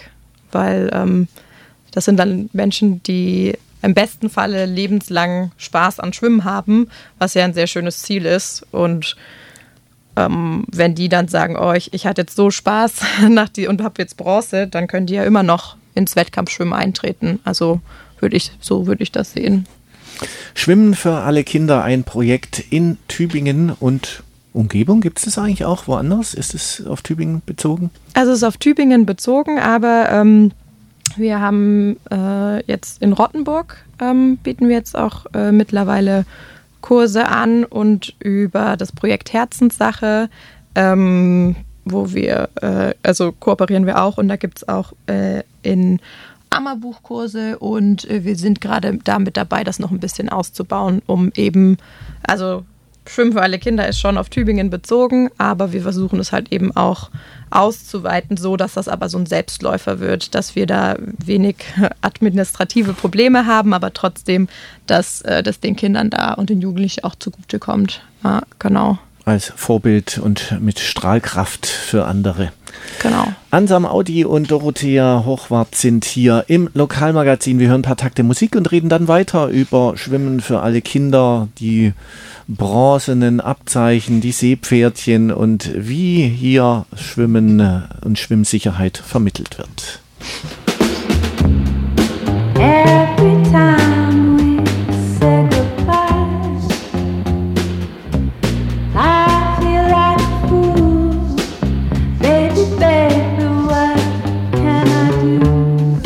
weil ähm, das sind dann Menschen, die im besten Falle lebenslang Spaß an Schwimmen haben, was ja ein sehr schönes Ziel ist. Und ähm, wenn die dann sagen, oh, ich, ich hatte jetzt so Spaß nach die, und habe jetzt Bronze, dann können die ja immer noch ins Wettkampfschwimmen eintreten. Also würde ich, so würde ich das sehen. Schwimmen für alle Kinder, ein Projekt in Tübingen und Umgebung. Gibt es das eigentlich auch woanders? Ist es auf Tübingen bezogen? Also es ist auf Tübingen bezogen, aber ähm, wir haben äh, jetzt in Rottenburg, ähm, bieten wir jetzt auch äh, mittlerweile Kurse an und über das Projekt Herzenssache, ähm, wo wir, äh, also kooperieren wir auch und da gibt es auch äh, in Ammerbuchkurse und äh, wir sind gerade damit dabei, das noch ein bisschen auszubauen, um eben, also Schwimmen für alle Kinder ist schon auf Tübingen bezogen, aber wir versuchen es halt eben auch auszuweiten, so dass das aber so ein Selbstläufer wird, dass wir da wenig administrative Probleme haben, aber trotzdem, dass das den Kindern da und den Jugendlichen auch zugutekommt. Ja, genau. Als Vorbild und mit Strahlkraft für andere. Genau. Ansam Audi und Dorothea Hochwart sind hier im Lokalmagazin. Wir hören ein paar Takte Musik und reden dann weiter über Schwimmen für alle Kinder, die bronzenen Abzeichen, die Seepferdchen und wie hier Schwimmen und Schwimmsicherheit vermittelt wird. Every time we say goodbye, I feel like a fool. Baby, baby, what can I do?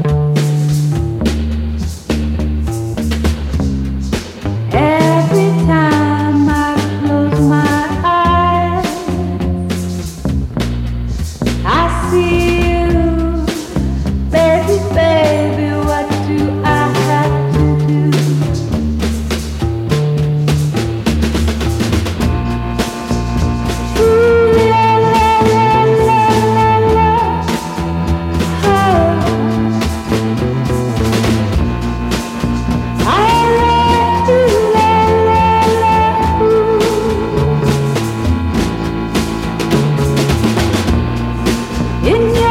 Every time I close my eyes, I see you. Baby, baby, what do I have to do? Ooh, la, la, la, la, la, la. Oh. I love you, la, la, la, ooh. In your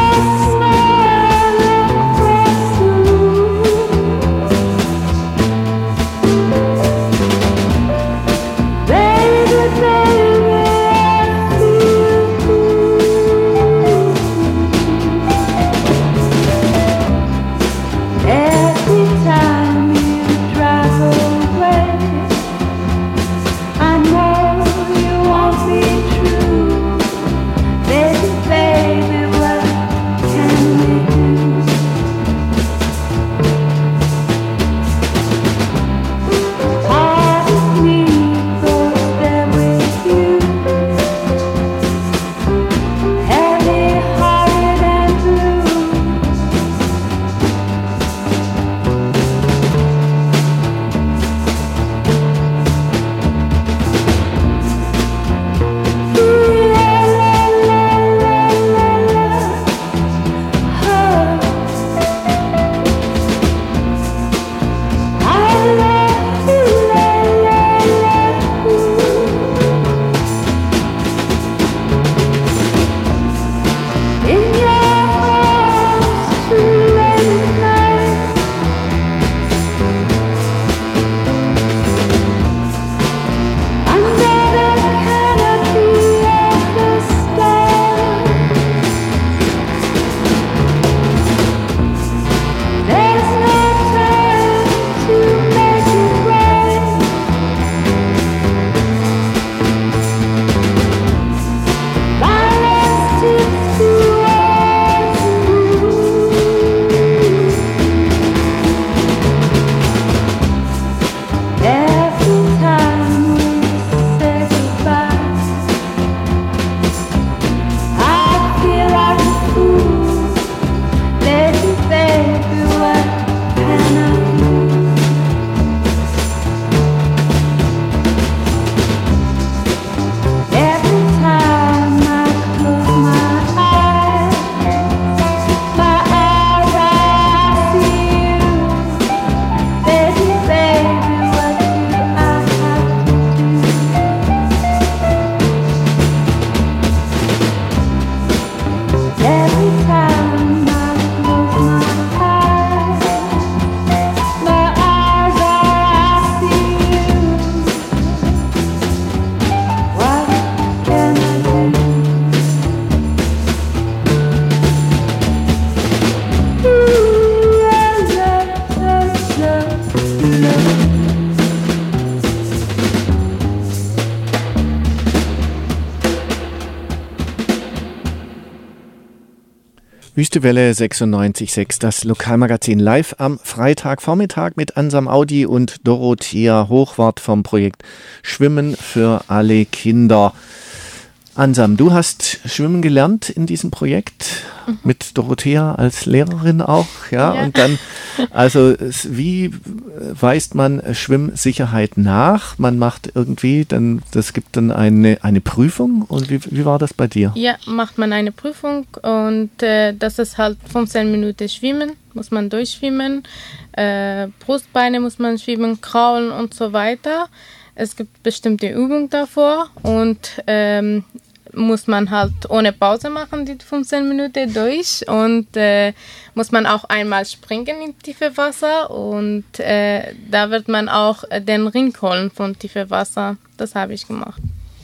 Wüstewelle sechsundneunzig Komma sechs, das Lokalmagazin live am Freitagvormittag mit Ansam Audi und Dorothea Hochwart vom Projekt Schwimmen für alle Kinder. Ansam, du hast Schwimmen gelernt in diesem Projekt mhm. mit Dorothea als Lehrerin auch, ja? ja. Und dann, also wie weist man Schwimmsicherheit nach? Man macht irgendwie, dann, das gibt dann eine, eine Prüfung. Und wie, wie war das bei dir? Ja, macht man eine Prüfung und äh, das ist halt fünfzehn Minuten Schwimmen, muss man durchschwimmen, äh, Brustbeine muss man schwimmen, kraulen und so weiter. Es gibt bestimmte Übungen davor und ähm, muss man halt ohne Pause machen, die fünfzehn Minuten durch und äh, muss man auch einmal springen in tiefe Wasser und äh, da wird man auch den Ring holen von tiefe Wasser. Das habe ich gemacht.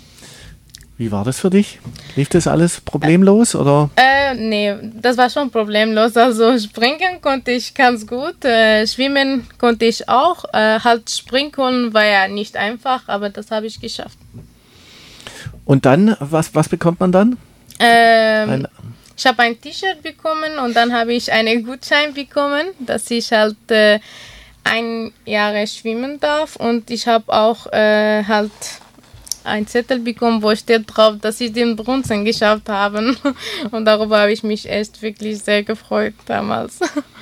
Wie war das für dich? Lief das alles problemlos oder? Äh, nee, das war schon problemlos. Also springen konnte ich ganz gut, äh, schwimmen konnte ich auch. Äh, halt springen war ja nicht einfach, aber das habe ich geschafft. Und dann, was, was bekommt man dann? Ähm, ein ich habe ein T-Shirt bekommen und dann habe ich einen Gutschein bekommen, dass ich halt äh, ein Jahr schwimmen darf und ich habe auch äh, halt ein Zettel bekommen, wo steht drauf, dass ich den Bronzen geschafft habe und darüber habe ich mich echt wirklich sehr gefreut damals.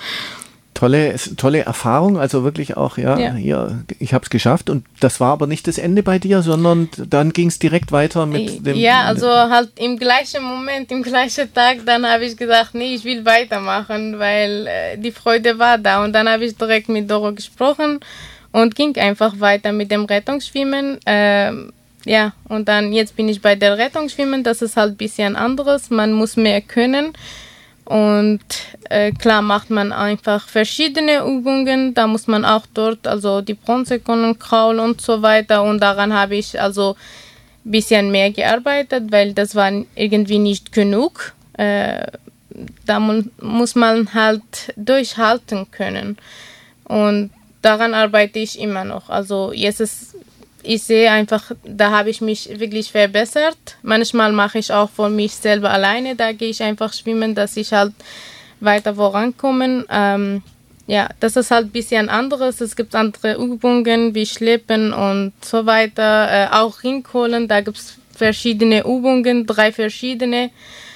Tolle, tolle Erfahrung, also wirklich auch, ja, ja. hier, ich habe es geschafft und das war aber nicht das Ende bei dir, sondern dann ging es direkt weiter mit dem... Ja, also halt im gleichen Moment, im gleichen Tag, dann habe ich gesagt, nee, ich will weitermachen, weil äh, die Freude war da und dann habe ich direkt mit Doro gesprochen und ging einfach weiter mit dem Rettungsschwimmen. Ähm, ja, und dann jetzt bin ich bei der Rettungsschwimmen, das ist halt ein bisschen anderes, man muss mehr können. Und äh, klar macht man einfach verschiedene Übungen, da muss man auch dort, also die Bronze können, kraulen und so weiter und daran habe ich also ein bisschen mehr gearbeitet, weil das war irgendwie nicht genug. Äh, da mu- muss man halt durchhalten können und daran arbeite ich immer noch. Also jetzt ist ich sehe einfach, da habe ich mich wirklich verbessert. Manchmal mache ich auch für mich selber alleine, da gehe ich einfach schwimmen, dass ich halt weiter vorankomme. Ähm, ja, das ist halt ein bisschen anderes. Es gibt andere Übungen wie Schleppen und so weiter. Äh, auch Ringholen, da gibt es verschiedene Übungen, drei verschiedene.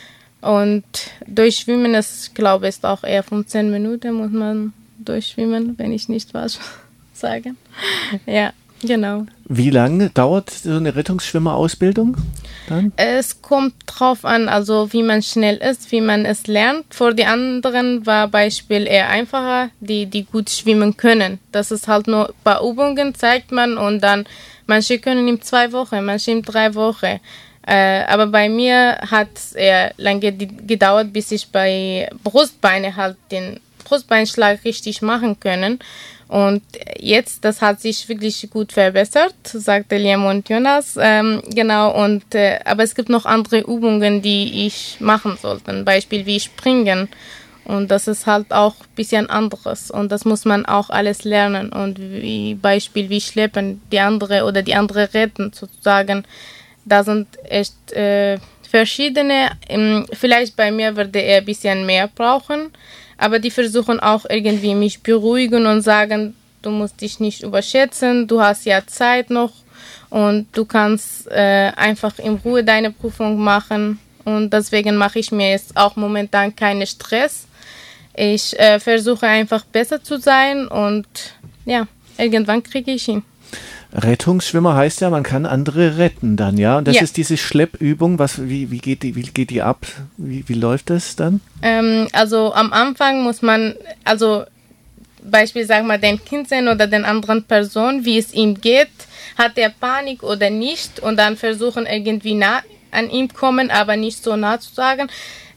Und durchschwimmen, ist, glaube ich, ist auch eher fünfzehn Minuten muss man durchschwimmen, wenn ich nicht was sage. Ja. Genau. Wie lange dauert so eine Rettungsschwimmerausbildung dann? Es kommt drauf an, also wie man schnell ist, wie man es lernt. Für die anderen war Beispiel eher einfacher, die, die gut schwimmen können. Das ist halt nur ein paar Übungen, zeigt man und dann, manche können in zwei Wochen, manche in drei Wochen. Äh, aber bei mir hat es eher lange gedauert, bis ich bei Brustbeine halt den Brustbeinschlag richtig machen können. Und jetzt, das hat sich wirklich gut verbessert, sagte Liam und Jonas. Ähm, genau, und, äh, aber es gibt noch andere Übungen, die ich machen sollte. Ein Beispiel wie Springen. Und das ist halt auch ein bisschen anderes. Und das muss man auch alles lernen. Und wie Beispiel wie Schleppen, die andere oder die andere retten sozusagen. Da sind echt äh, verschiedene. Ähm, vielleicht bei mir würde er ein bisschen mehr brauchen. Aber die versuchen auch irgendwie mich beruhigen und sagen, du musst dich nicht überschätzen, du hast ja Zeit noch und du kannst äh, einfach in Ruhe deine Prüfung machen. Und deswegen mache ich mir jetzt auch momentan keinen Stress. Ich äh, versuche einfach besser zu sein und ja, irgendwann kriege ich ihn. Rettungsschwimmer heißt ja, man kann andere retten dann, ja? Und das ja. ist diese Schleppübung. Was, wie, wie, geht die, wie geht die ab? Wie, wie läuft das dann? Ähm, also am Anfang muss man, also Beispiel, sag mal, den Kind sehen oder den anderen Person, wie es ihm geht, hat er Panik oder nicht und dann versuchen irgendwie nah an ihm kommen, aber nicht so nah zu sagen.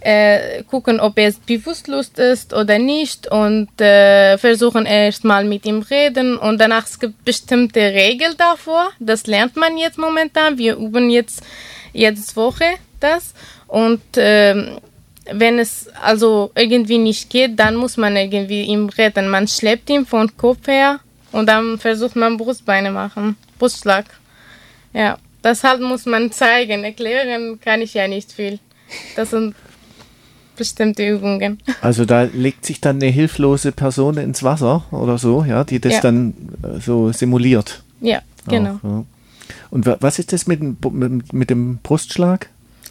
Äh, gucken, ob er bewusstlos ist oder nicht und äh, versuchen erstmal mit ihm reden und danach es gibt bestimmte Regeln davor. Das lernt man jetzt momentan. Wir üben jetzt jede Woche das und äh, wenn es also irgendwie nicht geht, dann muss man irgendwie ihn retten. Man schleppt ihn von Kopf her und dann versucht man Brustbeine machen, Brustschlag. Ja, das halt muss man zeigen. Erklären kann ich ja nicht viel. Das sind bestimmte Übungen. Also da legt sich dann eine hilflose Person ins Wasser oder so, ja, die das Ja. dann äh, so simuliert. Ja, genau. Auch, ja. Und wa- was ist das mit dem, Bu- mit, mit dem Brustschlag?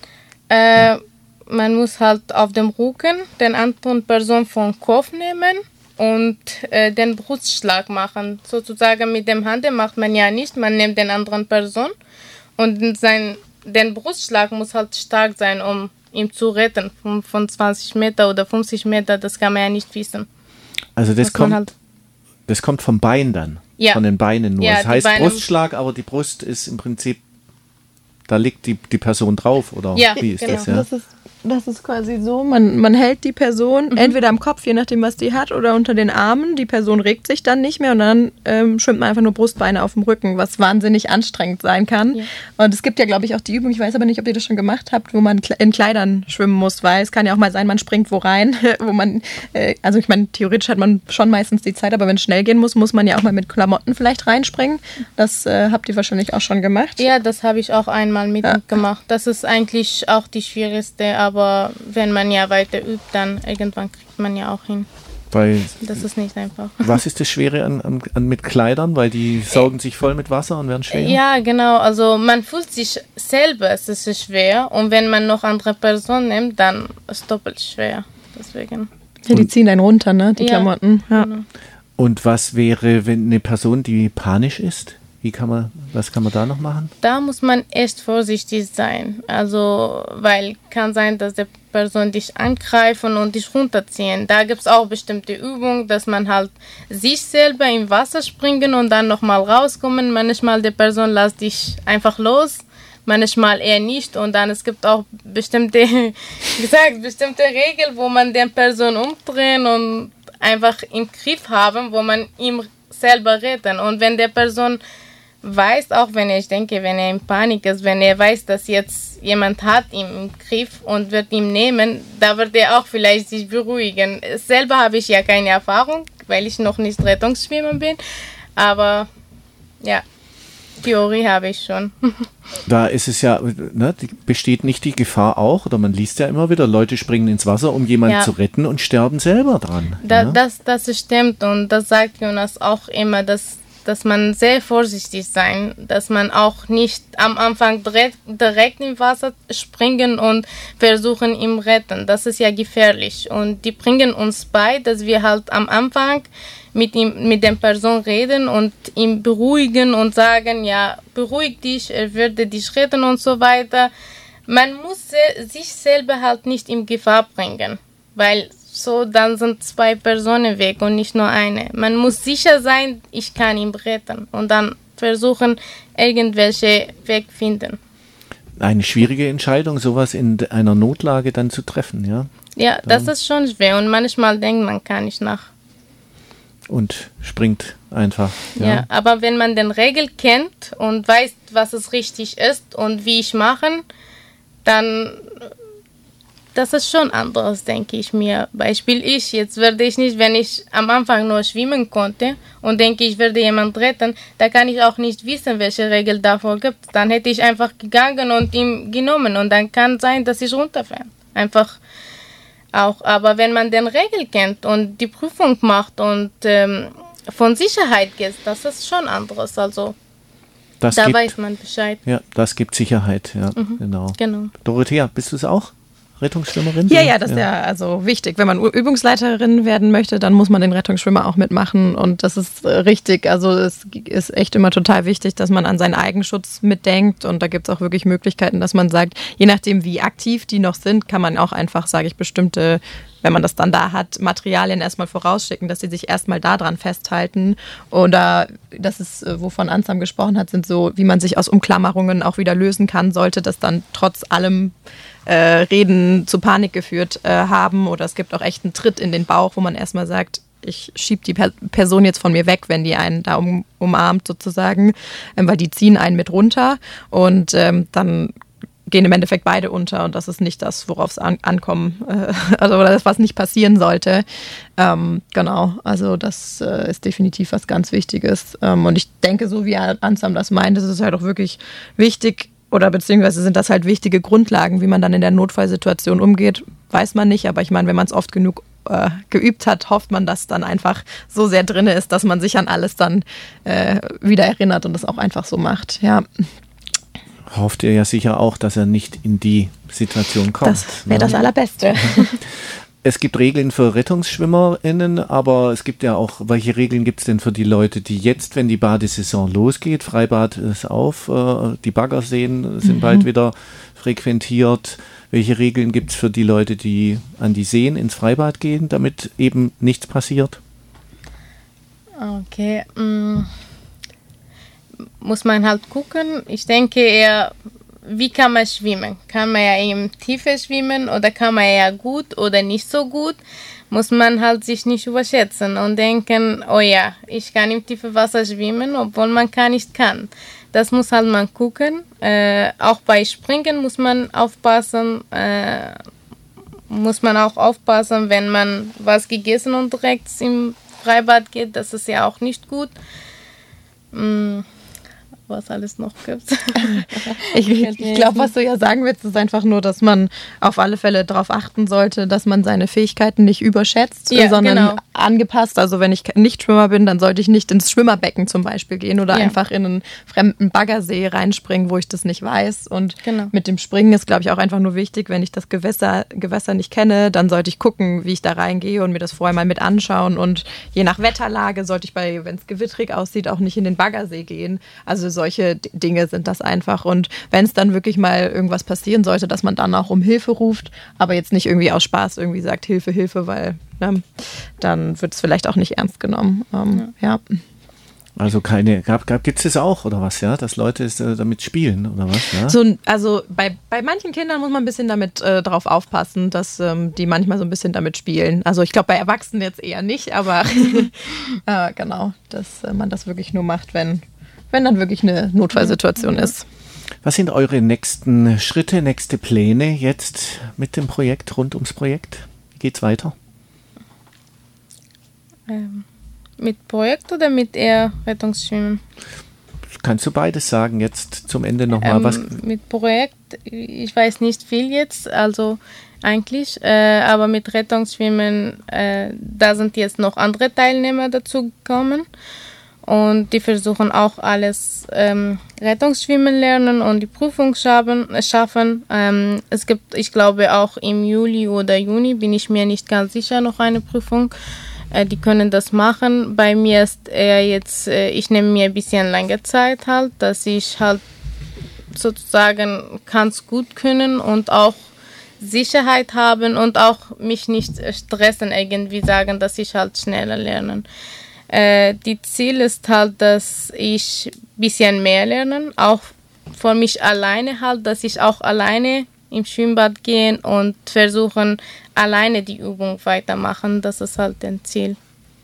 Äh, man muss halt auf dem Rücken den anderen Person vom Kopf nehmen und äh, den Brustschlag machen. Sozusagen mit dem Hand macht man ja nicht, man nimmt den anderen Person und sein, den Brustschlag muss halt stark sein, um ihn zu retten. Von, von zwanzig Meter oder fünfzig Meter, das kann man ja nicht wissen. Also das Muss man kommt, halt- das kommt vom Bein dann, Ja. von den Beinen nur. Ja, das die heißt Beine- Brustschlag, aber die Brust ist im Prinzip, da liegt die, die Person drauf, oder Ja, wie ist genau. das? Ja? Das ist, das ist quasi so, man, man hält die Person Mhm. entweder am Kopf, je nachdem, was die hat, oder unter den Armen. Die Person regt sich dann nicht mehr und dann ähm, schwimmt man einfach nur Brustbeine auf dem Rücken, was wahnsinnig anstrengend sein kann. Ja. Und es gibt ja, glaube ich, auch die Übung, ich weiß aber nicht, ob ihr das schon gemacht habt, wo man kle- in Kleidern schwimmen muss, weil es kann ja auch mal sein, man springt wo rein, wo man, äh, also ich meine, theoretisch hat man schon meistens die Zeit, aber wenn es schnell gehen muss, muss man ja auch mal mit Klamotten vielleicht reinspringen. Das äh, habt ihr wahrscheinlich auch schon gemacht. Ja, das habe ich auch einmal mitgemacht. Das ist eigentlich auch die schwierigste, aber wenn man ja weiter übt, dann irgendwann kriegt man ja auch hin. Weil, Das ist nicht einfach. was ist das Schwere an, an, an mit Kleidern? Weil die saugen sich voll mit Wasser und werden schwer? Ja, genau. Also man fühlt sich selber, es ist schwer. Und wenn man noch andere Personen nimmt, dann ist es doppelt schwer. Deswegen. Ja, die ziehen einen runter, ne, die Ja, Klamotten. Ja. genau. Und was wäre, wenn eine Person, die panisch ist? Wie kann man, was kann man da noch machen? Da muss man echt vorsichtig sein. Also, weil kann sein, dass die Person dich angreifen und dich runterziehen. Da gibt es auch bestimmte Übungen, dass man halt sich selber im Wasser springen und dann nochmal rauskommen. Manchmal die Person lässt dich einfach los, manchmal eher nicht. Und dann es gibt auch bestimmte, wie gesagt, bestimmte Regeln, wo man den Person umdrehen und einfach im Griff haben, wo man ihm selber retten. Und wenn der Person weiß, auch wenn er, ich denke, wenn er in Panik ist, wenn er weiß, dass jetzt jemand hat ihn im Griff und wird ihn nehmen, da wird er auch vielleicht sich beruhigen. Selber habe ich ja keine Erfahrung, weil ich noch nicht Rettungsschwimmer bin, aber ja, Theorie habe ich schon. Da ist es ja, ne, die, besteht nicht die Gefahr auch, oder man liest ja immer wieder, Leute springen ins Wasser, um jemanden Ja. zu retten und sterben selber dran. Da, ne? das, das stimmt und das sagt Jonas auch immer, dass, dass man sehr vorsichtig sein, dass man auch nicht am Anfang direkt, direkt im Wasser springen und versuchen ihn retten. Das ist ja gefährlich und die bringen uns bei, dass wir halt am Anfang mit ihm, mit der Person reden und ihn beruhigen und sagen, ja, beruhig dich, er würde dich retten und so weiter. Man muss se- sich selber halt nicht in Gefahr bringen, weil so dann sind zwei Personen weg und nicht nur eine. Man muss sicher sein, ich kann ihn retten und dann versuchen, irgendwelche Weg finden. Eine schwierige Entscheidung, sowas in einer Notlage dann zu treffen, ja. Ja, das ist schon schwer und manchmal denkt man gar nicht nach. Und springt einfach. Ja. Ja. aber wenn man den Regel kennt und weiß, was es richtig ist und wie ich machen, dann das ist schon anderes, denke ich mir. Beispiel ich, jetzt würde ich nicht, wenn ich am Anfang nur schwimmen konnte und denke, ich werde jemanden retten, da kann ich auch nicht wissen, welche Regel davor gibt. Dann hätte ich einfach gegangen und ihn genommen und dann kann sein, dass ich runterfällt. Einfach auch. Aber wenn man den Regel kennt und die Prüfung macht und ähm, von Sicherheit geht, das ist schon anderes. Also Das da gibt, weiß man Bescheid. ja, das gibt Sicherheit, ja, genau. Genau. Dorothea, bist du es auch? Rettungsschwimmerin? Ja, ja, das ist ja also wichtig. Wenn man Ü- Übungsleiterin werden möchte, dann muss man den Rettungsschwimmer auch mitmachen und das ist äh, richtig. Also es g- ist echt immer total wichtig, dass man an seinen Eigenschutz mitdenkt und da gibt es auch wirklich Möglichkeiten, dass man sagt, je nachdem wie aktiv die noch sind, kann man auch einfach, sage ich, bestimmte, wenn man das dann da hat, Materialien erstmal vorausschicken, dass sie sich erstmal daran festhalten oder das ist, äh, wovon Ansam gesprochen hat, sind so, wie man sich aus Umklammerungen auch wieder lösen kann, sollte das dann trotz allem äh, Reden zu Panik geführt äh, haben oder es gibt auch echt einen Tritt in den Bauch, wo man erstmal sagt, ich schiebe die per Person jetzt von mir weg, wenn die einen da um, umarmt sozusagen, ähm, weil die ziehen einen mit runter und ähm, dann gehen im Endeffekt beide unter und das ist nicht das, worauf es an, ankommen, äh, also oder das, was nicht passieren sollte. Ähm, genau, also das äh, ist definitiv was ganz Wichtiges ähm, und ich denke, so wie Ansam das meint, ist es halt auch wirklich wichtig, oder beziehungsweise sind das halt wichtige Grundlagen, wie man dann in der Notfallsituation umgeht. weiß man nicht, aber ich meine, wenn man es oft genug äh, geübt hat, hofft man, dass dann einfach so sehr drin ist, dass man sich an alles dann äh, wieder erinnert und das auch einfach so macht, ja. Hofft ihr ja sicher auch, dass er nicht in die Situation kommt. Das wäre das Allerbeste. Es gibt Regeln für RettungsschwimmerInnen, aber es gibt ja auch, welche Regeln gibt es denn für die Leute, die jetzt, wenn die Badesaison losgeht, Freibad ist auf, äh, die Baggerseen sind mhm. bald wieder frequentiert. Welche Regeln gibt es für die Leute, die an die Seen ins Freibad gehen, damit eben nichts passiert? Okay, mm. muss man halt gucken. Ich denke eher, wie kann man schwimmen? Kann man ja im Tiefe schwimmen oder kann man ja gut oder nicht so gut? Muss man halt sich nicht überschätzen und denken, oh ja, ich kann im tiefen Wasser schwimmen, obwohl man gar nicht kann. Das muss halt man gucken. Äh, auch bei Springen muss man aufpassen. Äh, muss man auch aufpassen, wenn man was gegessen und direkt im Freibad geht. Das ist ja auch nicht gut. Mm. Was alles noch gibt. ich ich glaube, was du ja sagen willst, ist einfach nur, dass man auf alle Fälle darauf achten sollte, dass man seine Fähigkeiten nicht überschätzt, ja, sondern genau. angepasst. Also wenn ich nicht Schwimmer bin, dann sollte ich nicht ins Schwimmerbecken zum Beispiel gehen oder ja. einfach in einen fremden Baggersee reinspringen, wo ich das nicht weiß. Und genau. mit dem Springen ist, glaube ich, auch einfach nur wichtig, wenn ich das Gewässer, Gewässer nicht kenne, dann sollte ich gucken, wie ich da reingehe und mir das vorher mal mit anschauen. Und je nach Wetterlage sollte ich bei, wenn es gewittrig aussieht, auch nicht in den Baggersee gehen. Also solche Dinge sind das einfach. Und wenn es dann wirklich mal irgendwas passieren sollte, dass man dann auch um Hilfe ruft, aber jetzt nicht irgendwie aus Spaß irgendwie sagt, Hilfe, Hilfe, weil ne, dann wird es vielleicht auch nicht ernst genommen. Ähm, ja. ja. Also keine, gab, gab, gibt es das auch oder was, ja, dass Leute äh, damit spielen oder was? Ja? So, also bei, bei manchen Kindern muss man ein bisschen damit äh, drauf aufpassen, dass ähm, die manchmal so ein bisschen damit spielen. Also ich glaube bei Erwachsenen jetzt eher nicht, aber äh, genau, dass äh, man das wirklich nur macht, wenn wenn dann wirklich eine Notfallsituation ist. Was sind eure nächsten Schritte, nächste Pläne jetzt mit dem Projekt, rund ums Projekt? Wie geht's weiter? Ähm, mit Projekt oder mit eher Rettungsschwimmen? Kannst du beides sagen, jetzt zum Ende nochmal ähm, was? Mit Projekt, ich weiß nicht viel jetzt, also eigentlich, äh, aber mit Rettungsschwimmen, äh, da sind jetzt noch andere Teilnehmer dazu gekommen. Und die versuchen auch alles ähm, Rettungsschwimmen lernen und die Prüfung schaffen. schaffen. Ähm, es gibt, ich glaube, auch im Juli oder Juni, bin ich mir nicht ganz sicher, noch eine Prüfung. Äh, die können das machen. Bei mir ist eher jetzt, äh, ich nehme mir ein bisschen lange Zeit halt, dass ich halt sozusagen ganz gut können und auch Sicherheit haben und auch mich nicht stressen, irgendwie sagen, dass ich halt schneller lerne. Äh, die Ziel ist halt, dass ich ein bisschen mehr lerne, auch für mich alleine halt, dass ich auch alleine im Schwimmbad gehe und versuchen, alleine die Übung weitermachen. Das ist halt ein Ziel.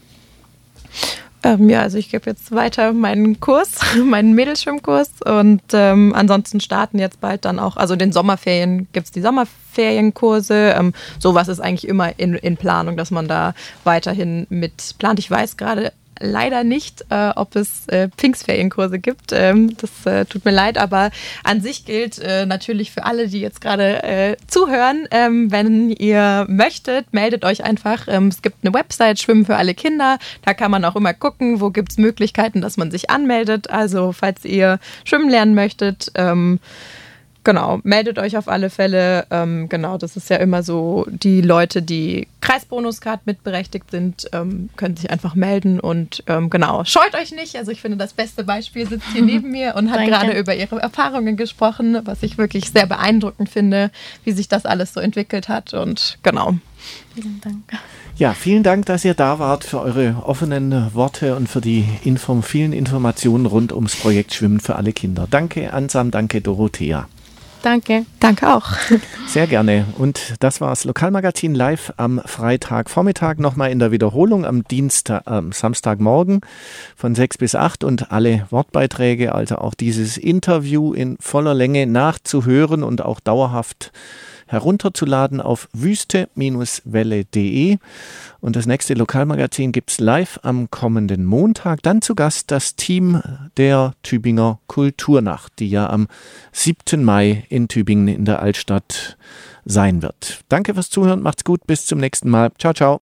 Ähm, ja, also ich gebe jetzt weiter meinen Kurs, meinen Mädelschwimmkurs und ähm, ansonsten starten jetzt bald dann auch, also in den Sommerferien gibt es die Sommerferienkurse. Ähm, sowas ist eigentlich immer in, in Planung, dass man da weiterhin mit plant. Ich weiß gerade leider nicht, äh, ob es äh, Pfingstferienkurse gibt. Ähm, das äh, tut mir leid, aber an sich gilt äh, natürlich für alle, die jetzt gerade äh, zuhören, ähm, wenn ihr möchtet, meldet euch einfach. Ähm, es gibt eine Website, Schwimmen für alle Kinder. Da kann man auch immer gucken, wo gibt es Möglichkeiten, dass man sich anmeldet. Also falls ihr schwimmen lernen möchtet, ähm, genau, meldet euch auf alle Fälle. Ähm, genau, das ist ja immer so, die Leute, die Kreisbonuskarte mitberechtigt sind, ähm, können sich einfach melden und ähm, genau, scheut euch nicht. Also ich finde, das beste Beispiel sitzt hier neben mir und hat gerade über ihre Erfahrungen gesprochen, was ich wirklich sehr beeindruckend finde, wie sich das alles so entwickelt hat und genau. Vielen Dank. Ja, vielen Dank, dass ihr da wart, für eure offenen Worte und für die Inform- vielen Informationen rund ums Projekt Schwimmen für alle Kinder. Danke, Ansam, danke, Dorothea. Danke. Danke auch. Sehr gerne. Und das war das Lokalmagazin live am Freitagvormittag. Nochmal in der Wiederholung am Dienstag, äh, Samstagmorgen von sechs bis acht und alle Wortbeiträge, also auch dieses Interview in voller Länge nachzuhören und auch dauerhaft herunterzuladen auf wüste Welle punkt de. Und das nächste Lokalmagazin gibt's live am kommenden Montag. Dann zu Gast das Team der Tübinger Kulturnacht, die ja am siebten Mai in Tübingen in der Altstadt sein wird. Danke fürs Zuhören, macht's gut, bis zum nächsten Mal. Ciao, ciao.